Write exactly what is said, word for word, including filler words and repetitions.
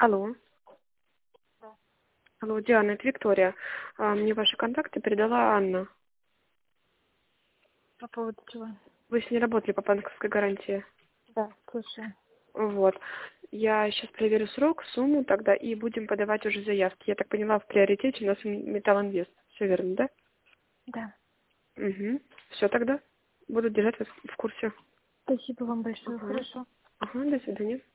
Алло. Алло, Диана, это Виктория. А, Мне ваши контакты передала Анна. По поводу чего? Вы с ней работали по банковской гарантии. Да, слушаю. Вот. Я сейчас проверю срок, сумму тогда и будем подавать уже заявки. Я так поняла, в приоритете у нас Металлинвест. Все верно, да? Да. Угу. Все тогда. Буду держать вас в курсе. Спасибо вам большое. Ага. Хорошо. Ага, до свидания.